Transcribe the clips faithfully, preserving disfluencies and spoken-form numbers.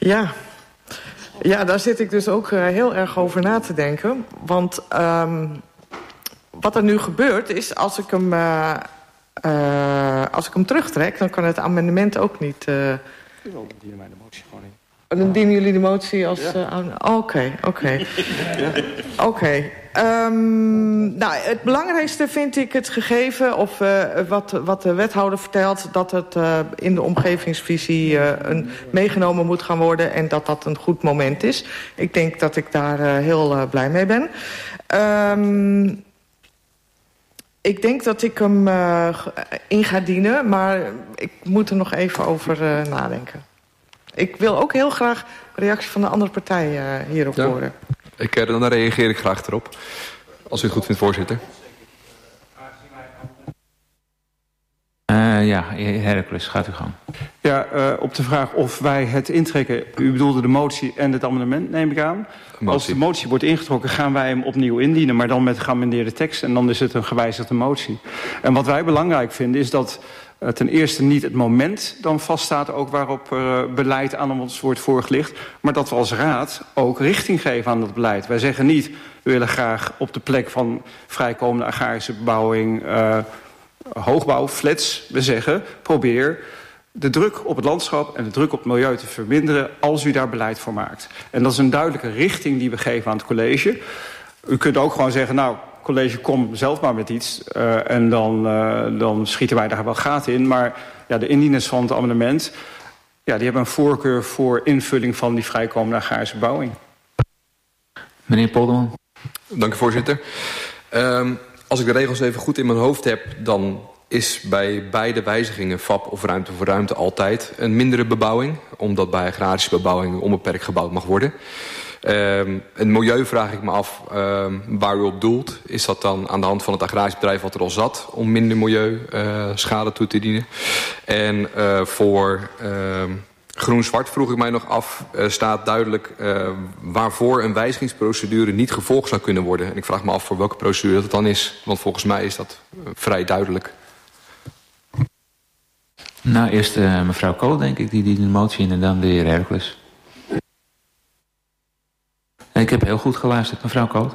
Ja. ja, daar zit ik dus ook uh, heel erg over na te denken. Want um, wat er nu gebeurt is, als ik hem, uh, uh, als ik hem terugtrek, dan kan het amendement ook niet... Uh, dan dienen wij de motie gewoon in. Dan dienen jullie de motie als... Ja. Uh, Oké, oké. Oké. Um, nou, het belangrijkste vind ik het gegeven, of uh, wat, wat de wethouder vertelt, dat het uh, in de omgevingsvisie uh, een, meegenomen moet gaan worden en dat dat een goed moment is. Ik denk dat ik daar uh, heel uh, blij mee ben. Um, ik denk dat ik hem uh, in ga dienen, maar ik moet er nog even over uh, nadenken. Ik wil ook heel graag reactie van de andere partij uh, hierop ja. horen. Ik, uh, dan reageer ik graag erop. Als u het goed vindt, voorzitter. Uh, ja, heer Hercules, gaat u gang. Ja, uh, op de vraag of wij het intrekken... U bedoelde de motie en het amendement, neem ik aan. Motie. Als de motie wordt ingetrokken, gaan wij hem opnieuw indienen... maar dan met geamendeerde tekst en dan is het een gewijzigde motie. En wat wij belangrijk vinden is dat... Uh, ten eerste niet het moment dan vaststaat ook waarop uh, beleid aan ons wordt voorgelegd... maar dat we als raad ook richting geven aan dat beleid. Wij zeggen niet, we willen graag op de plek van vrijkomende agrarische bebouwing... Uh, hoogbouw, flats, we zeggen, probeer de druk op het landschap en de druk op het milieu te verminderen als u daar beleid voor maakt. En dat is een duidelijke richting die we geven aan het college. U kunt ook gewoon zeggen, nou, college, kom zelf maar met iets. Uh, en dan, uh, dan schieten wij daar wel gaten in. Maar ja, de indieners van het amendement, ja, die hebben een voorkeur voor invulling van die vrijkomende agrarische bebouwing. Meneer Polderman. Dank u, voorzitter. Um, Als ik de regels even goed in mijn hoofd heb, dan is bij beide wijzigingen V A P of ruimte voor ruimte altijd een mindere bebouwing. Omdat bij agrarische bebouwing onbeperkt gebouwd mag worden. Um, het milieu vraag ik me af um, waar u op doelt. Is dat dan aan de hand van het agrarisch bedrijf wat er al zat om minder milieuschade uh, toe te dienen? En uh, voor... Uh, Groen-zwart vroeg ik mij nog af, uh, staat duidelijk uh, waarvoor een wijzigingsprocedure niet gevolgd zou kunnen worden. En ik vraag me af voor welke procedure dat het dan is, want volgens mij is dat uh, vrij duidelijk. Nou, eerst uh, mevrouw Kool, denk ik, die die de motie in en dan de heer Hercules. Ik heb heel goed geluisterd, mevrouw Kool.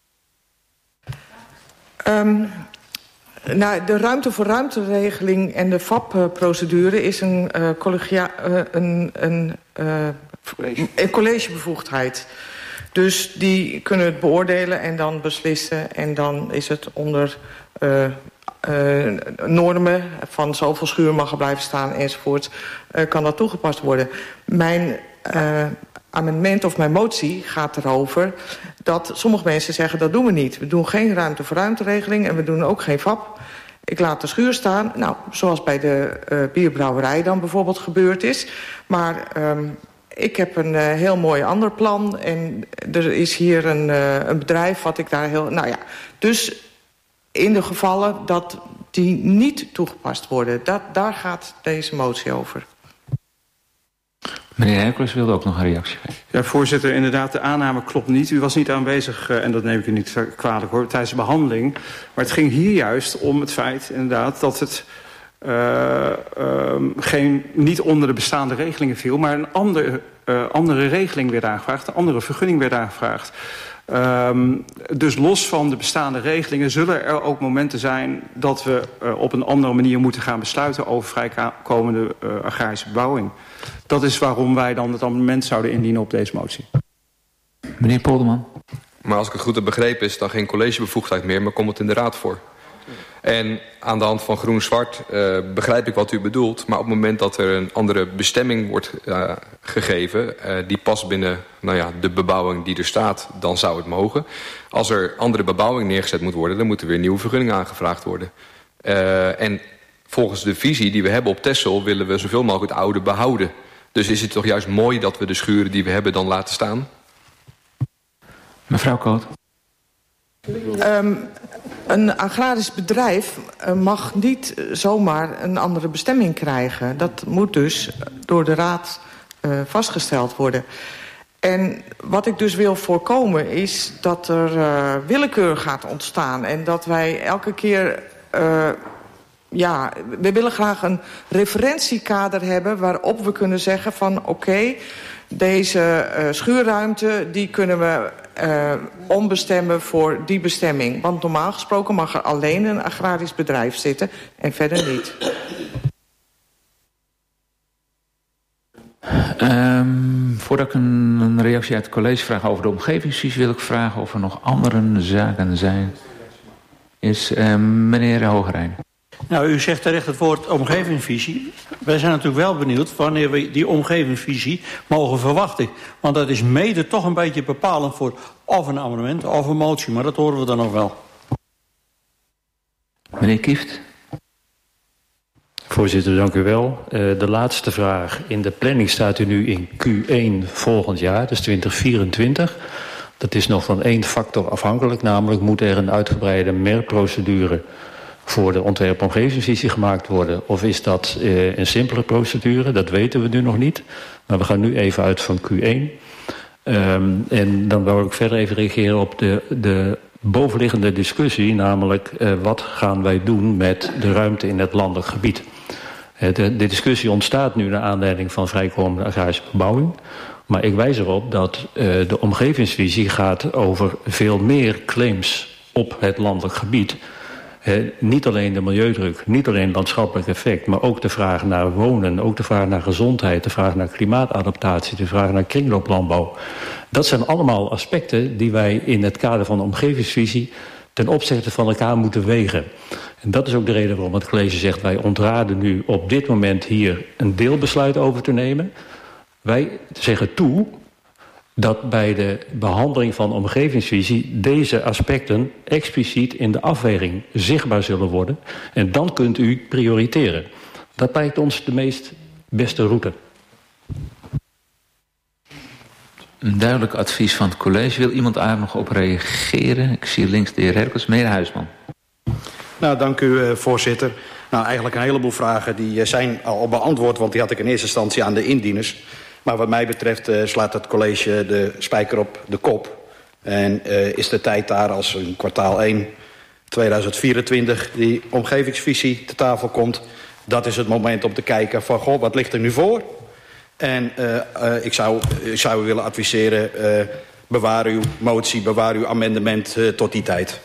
Um... Nou, de ruimte voor ruimteregeling en de V A P-procedure is een, uh, collegia, uh, een, een, uh, college. een collegebevoegdheid. Dus die kunnen het beoordelen en dan beslissen. En dan is het onder uh, uh, normen van zoveel schuur mag er blijven staan enzovoort. Uh, kan dat toegepast worden. Mijn uh, amendement of mijn motie gaat erover dat sommige mensen zeggen dat doen we niet. We doen geen ruimte voor ruimteregeling en we doen ook geen V A P. Ik laat de schuur staan, nou, zoals bij de uh, bierbrouwerij dan bijvoorbeeld gebeurd is. Maar um, ik heb een uh, heel mooi ander plan en er is hier een, uh, een bedrijf wat ik daar heel... Nou ja, dus in de gevallen dat die niet toegepast worden, dat, daar gaat deze motie over. Meneer Hercules wilde ook nog een reactie geven. Ja, voorzitter, inderdaad, de aanname klopt niet. U was niet aanwezig, uh, en dat neem ik u niet kwalijk hoor, tijdens de behandeling. Maar het ging hier juist om het feit, inderdaad, dat het uh, uh, geen, niet onder de bestaande regelingen viel, maar een andere, uh, andere regeling werd aangevraagd, een andere vergunning werd aangevraagd. Um, dus los van de bestaande regelingen zullen er ook momenten zijn dat we uh, op een andere manier moeten gaan besluiten over vrijkomende uh, agrarische bebouwing. Dat is waarom wij dan het amendement zouden indienen op deze motie. Meneer Polderman. Maar als ik het goed heb begrepen is het dan geen collegebevoegdheid meer, maar komt het in de raad voor. En aan de hand van groen-zwart uh, begrijp ik wat u bedoelt. Maar op het moment dat er een andere bestemming wordt uh, gegeven, Uh, die past binnen nou ja, de bebouwing die er staat, dan zou het mogen. Als er andere bebouwing neergezet moet worden, dan moet er weer nieuwe vergunning aangevraagd worden. Uh, en volgens de visie die we hebben op Texel willen we zoveel mogelijk het oude behouden. Dus is het toch juist mooi dat we de schuren die we hebben dan laten staan? Mevrouw Koot. Um, een agrarisch bedrijf uh, mag niet zomaar een andere bestemming krijgen. Dat moet dus door de raad uh, vastgesteld worden. En wat ik dus wil voorkomen is dat er uh, willekeur gaat ontstaan. En dat wij elke keer uh, ja, we willen graag een referentiekader hebben waarop we kunnen zeggen van oké, okay, deze uh, schuurruimte die kunnen we uh, ombestemmen voor die bestemming. Want normaal gesproken mag er alleen een agrarisch bedrijf zitten en verder niet. Um, voordat ik een, een reactie uit het college vraag over de omgevingsvisie, wil ik vragen of er nog andere zaken zijn. Is uh, meneer Hogerijn. Nou, u zegt terecht het woord omgevingsvisie. Wij zijn natuurlijk wel benieuwd wanneer we die omgevingsvisie mogen verwachten. Want dat is mede toch een beetje bepalend voor of een amendement of een motie. Maar dat horen we dan nog wel. Meneer Kieft. Voorzitter, dank u wel. Uh, de laatste vraag. In de planning staat u nu in Q één volgend jaar, dus twintig vierentwintig. Dat is nog van één factor afhankelijk. Namelijk moet er een uitgebreide M E R-procedure voor de ontwerp-omgevingsvisie gemaakt worden. Of is dat uh, een simpele procedure? Dat weten we nu nog niet. Maar we gaan nu even uit van Q één. Um, en dan wou ik verder even reageren op de, de bovenliggende discussie. Namelijk, uh, wat gaan wij doen met de ruimte in het landelijk gebied? Uh, de, de discussie ontstaat nu naar aanleiding van vrijkomende agrarische bebouwing. Maar ik wijs erop dat uh, de omgevingsvisie gaat over veel meer claims op het landelijk gebied. He, niet alleen de milieudruk, niet alleen landschappelijk effect, maar ook de vraag naar wonen, ook de vraag naar gezondheid, de vraag naar klimaatadaptatie, de vraag naar kringlooplandbouw. Dat zijn allemaal aspecten die wij in het kader van de omgevingsvisie ten opzichte van elkaar moeten wegen. En dat is ook de reden waarom het college zegt, wij ontraden nu op dit moment hier een deelbesluit over te nemen. Wij zeggen toe dat bij de behandeling van omgevingsvisie deze aspecten expliciet in de afweging zichtbaar zullen worden. En dan kunt u prioriteren. Dat lijkt ons de meest beste route. Een duidelijk advies van het college. Wil iemand daar nog op reageren? Ik zie links de heer Herkels. Meneer Huisman. Nou, dank u, uh, voorzitter. Nou, eigenlijk een heleboel vragen die uh, zijn al beantwoord, want die had ik in eerste instantie aan de indieners. Maar wat mij betreft uh, slaat het college de spijker op de kop. En uh, is de tijd daar als in kwartaal één tweeduizend vierentwintig die omgevingsvisie te tafel komt. Dat is het moment om te kijken van, goh, wat ligt er nu voor? En uh, uh, ik, zou, ik zou u willen adviseren, uh, bewaar uw motie, bewaar uw amendement uh, tot die tijd.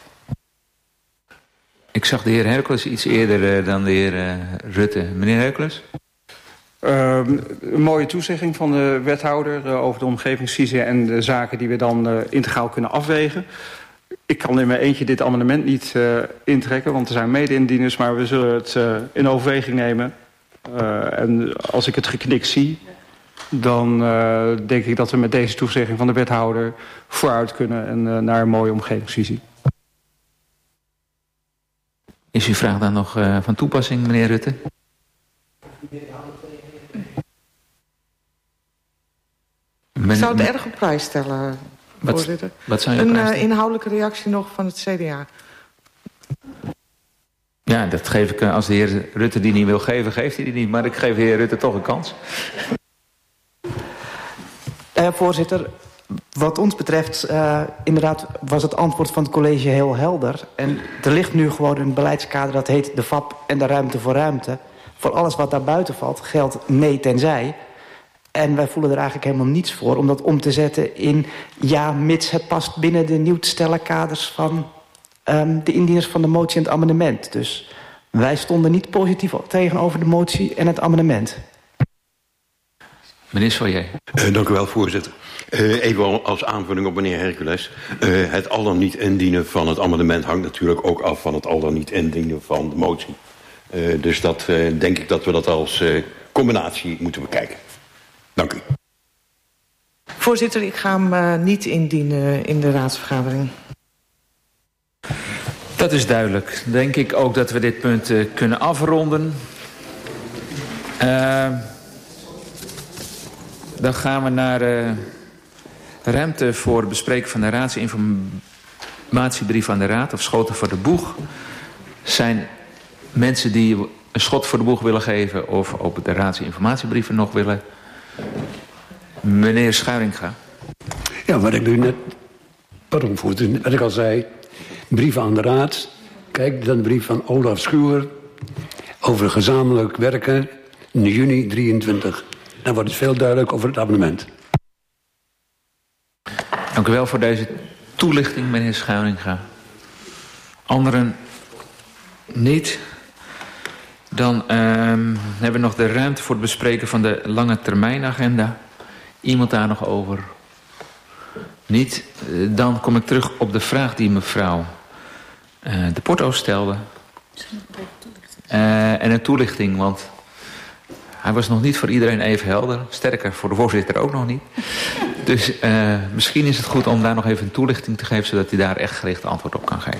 Ik zag de heer Hercules iets eerder uh, dan de heer uh, Rutte. Meneer Hercules? Uh, een mooie toezegging van de wethouder uh, over de omgevingsvisie en de zaken die we dan uh, integraal kunnen afwegen. Ik kan in mijn eentje dit amendement niet uh, intrekken, want er zijn mede-indieners, maar we zullen het uh, in overweging nemen. Uh, en als ik het geknikt zie, dan uh, denk ik dat we met deze toezegging van de wethouder vooruit kunnen en uh, naar een mooie omgevingsvisie. Is uw vraag dan nog uh, van toepassing, meneer Rutte? Ik zou het erg op prijs stellen, wat, voorzitter. Wat zou je een uh, inhoudelijke reactie nog van het C D A. Ja, dat geef ik, als de heer Rutte die niet wil geven, geeft hij die niet. Maar ik geef de heer Rutte toch een kans. Uh, voorzitter, wat ons betreft, uh, inderdaad was het antwoord van het college heel helder. En er ligt nu gewoon een beleidskader dat heet de V A P en de ruimte voor ruimte. Voor alles wat daar buiten valt geldt nee tenzij. En wij voelen er eigenlijk helemaal niets voor om dat om te zetten in ja, mits het past binnen de nieuw te stellen kaders van um, de indieners van de motie en het amendement. Dus wij stonden niet positief tegenover de motie en het amendement. Meneer Soyer. Uh, dank u wel, voorzitter. Uh, even als aanvulling op meneer Hercules. Uh, het al dan niet indienen van het amendement hangt natuurlijk ook af van het al dan niet indienen van de motie. Uh, dus dat uh, denk ik dat we dat als uh, combinatie moeten bekijken. Dank u. Voorzitter, ik ga hem uh, niet indienen in de raadsvergadering. Dat is duidelijk. Denk ik ook dat we dit punt uh, kunnen afronden. Uh, dan gaan we naar uh, ruimte voor het bespreken van de raadsinformatiebrief aan de raad, of schoten voor de boeg. Zijn mensen die een schot voor de boeg willen geven of op de raadsinformatiebrieven nog willen? Meneer Schuiringa. Ja, wat ik nu net, pardon voorzitter, wat ik al zei, brieven aan de raad. Kijk, dan de brief van Olaf Schuwer. over gezamenlijk werken in juni drieëntwintig. Dan wordt het veel duidelijk over het abonnement. Dank u wel voor deze toelichting, meneer Schuininga. Anderen niet. Dan uh, hebben we nog de ruimte voor het bespreken van de lange termijnagenda. Iemand daar nog over? Niet. Uh, dan kom ik terug op de vraag die mevrouw uh, de Porto stelde. Uh, en een toelichting, want hij was nog niet voor iedereen even helder. Sterker, voor de voorzitter ook nog niet. Dus uh, misschien is het goed om daar nog even een toelichting te geven, zodat hij daar echt gericht antwoord op kan geven.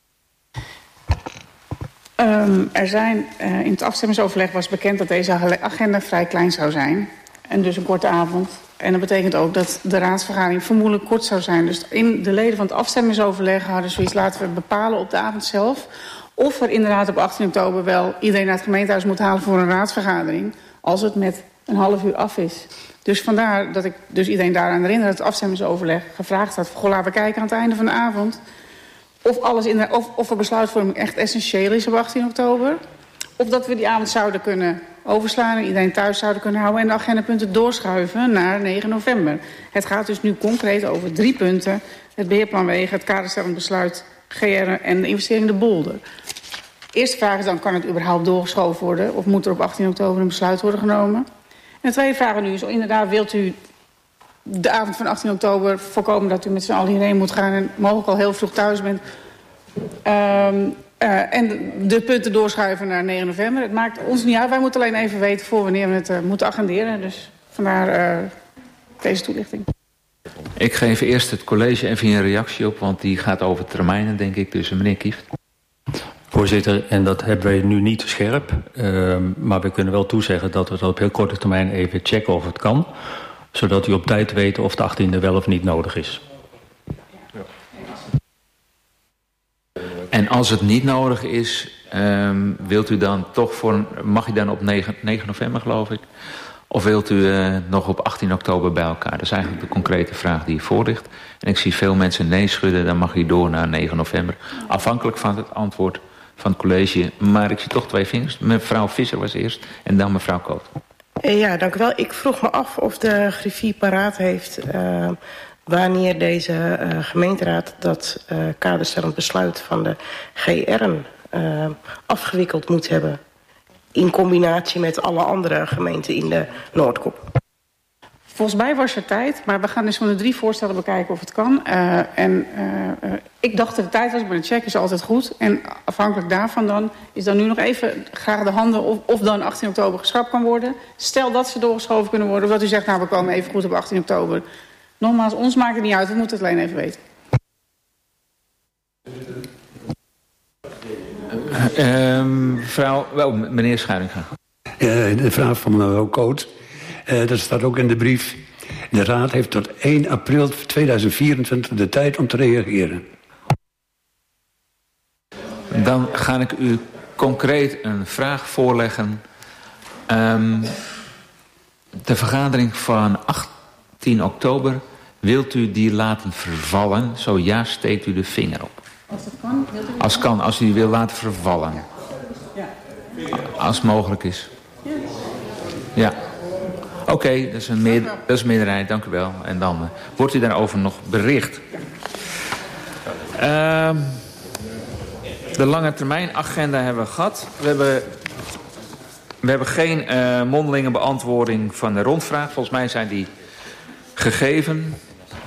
Um, er zijn, uh, in het afstemmingsoverleg was bekend dat deze agenda vrij klein zou zijn. En dus een korte avond. En dat betekent ook dat de raadsvergadering vermoedelijk kort zou zijn. Dus in de leden van het afstemmingsoverleg hadden zoiets, laten we bepalen op de avond zelf of er inderdaad op achttien oktober wel iedereen naar het gemeentehuis moet halen voor een raadsvergadering, als het met een half uur af is. Dus vandaar dat ik dus iedereen daaraan herinner dat het afstemmingsoverleg gevraagd had, goh, laten we kijken aan het einde van de avond of, alles in de, of, of er besluitvorming echt essentieel is op achttien oktober. Of dat we die avond zouden kunnen overslaan en iedereen thuis zouden kunnen houden en de agendapunten doorschuiven naar negen november. Het gaat dus nu concreet over drie punten. Het beheerplan wegen, het kaderstellend besluit G R en de investering de Bolder. De eerste vraag is dan, kan het überhaupt doorgeschoven worden of moet er op achttien oktober een besluit worden genomen? En de tweede vraag nu is, inderdaad, wilt u de avond van achttien oktober voorkomen dat u met z'n allen hierheen moet gaan en mogelijk al heel vroeg thuis bent. Um, uh, en de, de punten doorschuiven naar negen november. Het maakt ons niet uit. Wij moeten alleen even weten voor wanneer we het uh, moeten agenderen. Dus vandaar uh, deze toelichting. Ik geef eerst het college even een reactie op, want die gaat over termijnen, denk ik. Dus meneer Kieft. Voorzitter, en dat hebben wij nu niet scherp. Uh, maar we kunnen wel toezeggen dat we het op heel korte termijn even checken of het kan. Zodat u op tijd weet of de achttiende wel of niet nodig is. En als het niet nodig is, um, wilt u dan toch voor een, mag u dan op negen november, geloof ik? Of wilt u uh, nog op achttien oktober bij elkaar? Dat is eigenlijk de concrete vraag die voor ligt. En ik zie veel mensen nee schudden, dan mag u door naar negen november. Afhankelijk van het antwoord van het college. Maar ik zie toch twee vingers. Mevrouw Visser was eerst en dan mevrouw Koot. Ja, dank u wel. Ik vroeg me af of de griffier paraat heeft Uh, wanneer deze uh, gemeenteraad dat uh, kaderstellend besluit van de G R uh, afgewikkeld moet hebben. In combinatie met alle andere gemeenten in de Noordkop. Volgens mij was er tijd, maar we gaan dus van de drie voorstellen bekijken of het kan. Uh, en uh, uh, ik dacht dat de tijd was, maar een check is altijd goed. En afhankelijk daarvan dan is dan nu nog even graag de handen of, of dan achttien oktober geschrapt kan worden. Stel dat ze doorgeschoven kunnen worden, of dat u zegt, nou we komen even goed op achttien oktober. Nogmaals, ons maakt het niet uit, we moeten het alleen even weten. Uh, um, mevrouw, wel, meneer Schuininga. Uh, de vraag van mevrouw Koot. Uh, dat staat ook in de brief. De Raad heeft tot één april tweeduizend vierentwintig de tijd om te reageren. Dan ga ik u concreet een vraag voorleggen. Um, de vergadering van achttien oktober, wilt u die laten vervallen? Zo ja, steekt u de vinger op. Als dat kan, wilt u dat Als kan, als u die wil laten vervallen. Ja. Als het mogelijk is. Ja. Oké, okay, dat is een meer, dat is een meerderheid, dank u wel. En dan uh, wordt u daarover nog bericht. Uh, de lange termijn agenda hebben we gehad. We hebben, we hebben geen uh, mondelinge beantwoording van de rondvraag. Volgens mij zijn die gegeven.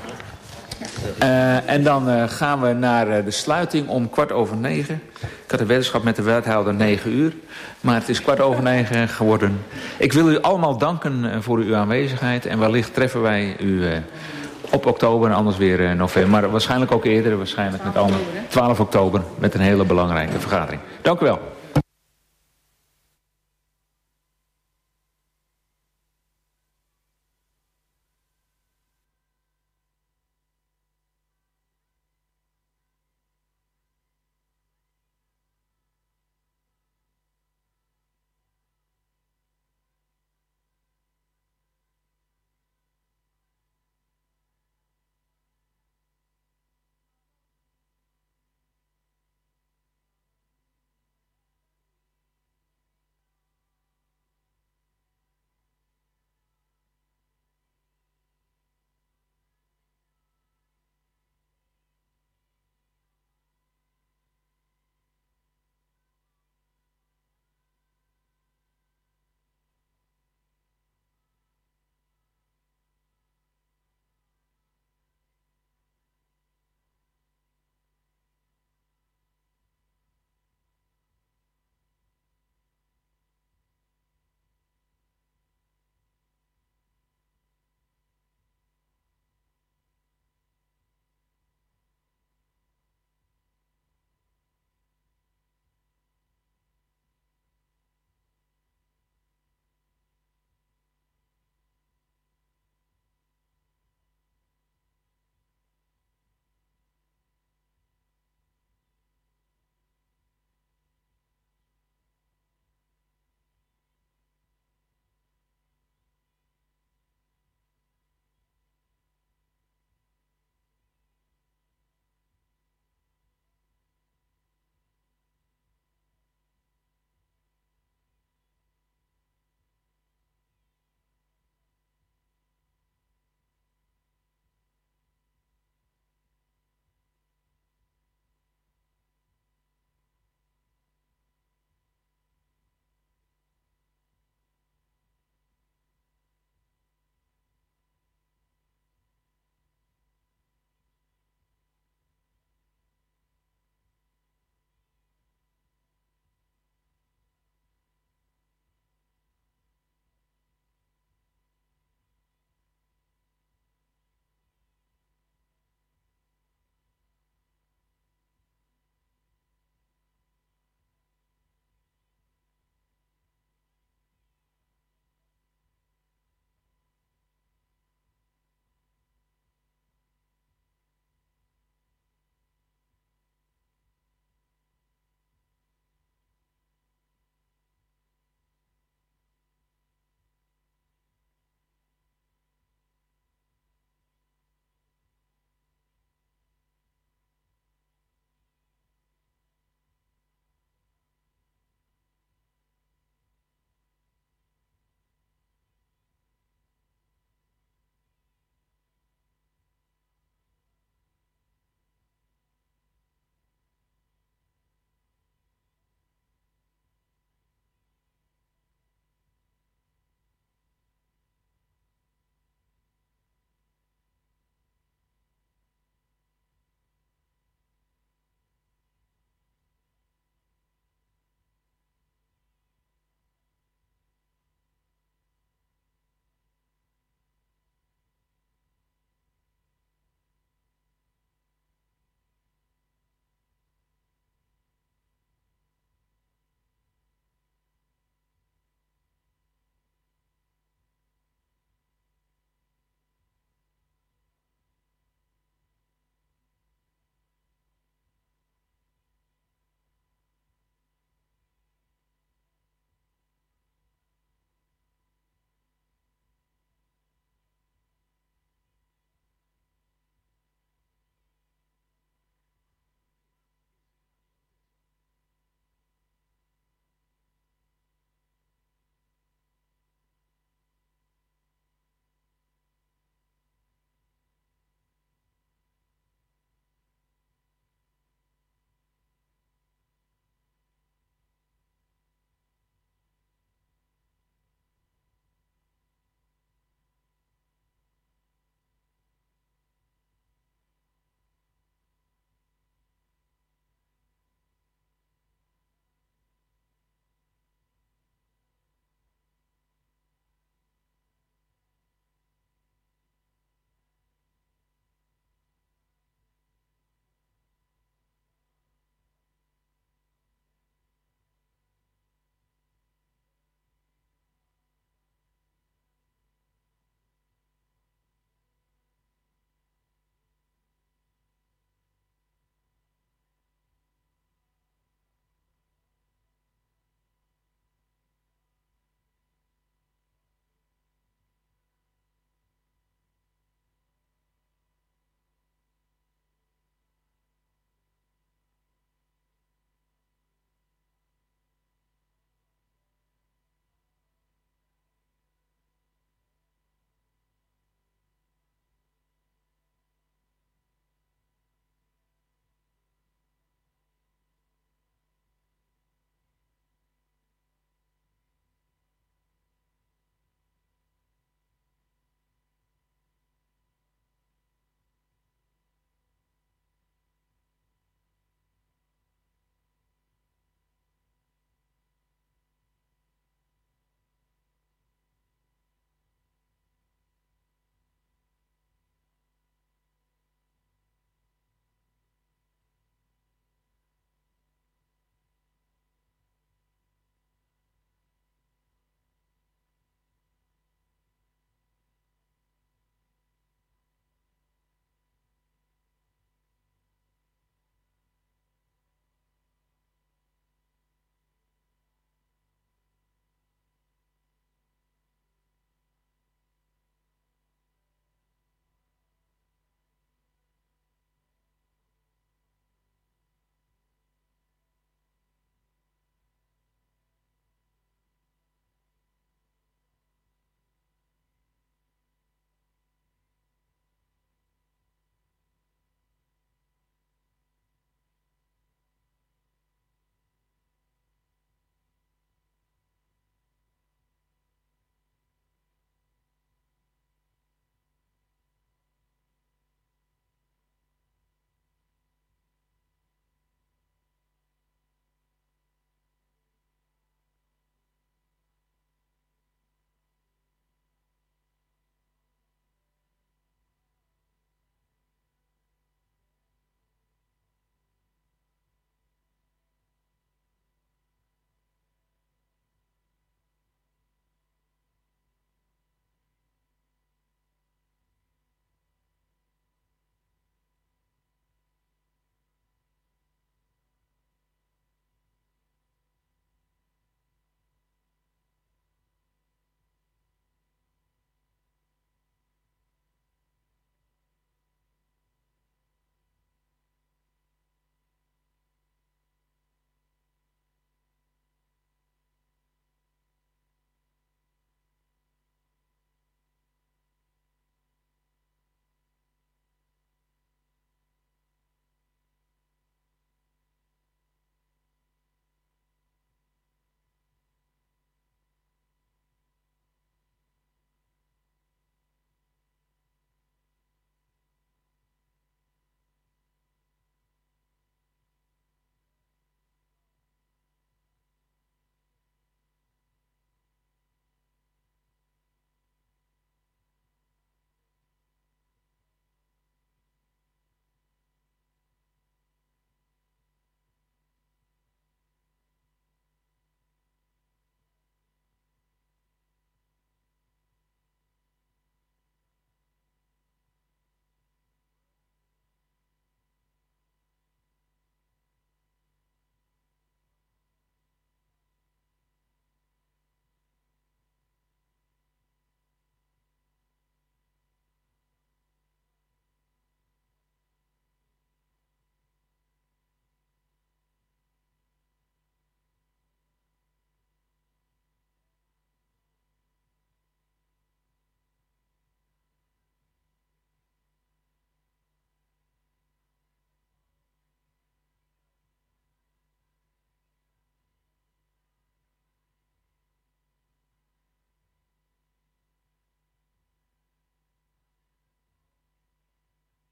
Uh, en dan uh, gaan we naar uh, de sluiting om kwart over negen. Ik had een weddenschap met de wethouder negen uur. Maar het is kwart over negen geworden. Ik wil u allemaal danken uh, voor uw aanwezigheid. En wellicht treffen wij u uh, op oktober en anders weer uh, november. Maar waarschijnlijk ook eerder. Waarschijnlijk met twaalf oktober met een hele belangrijke vergadering. Dank u wel.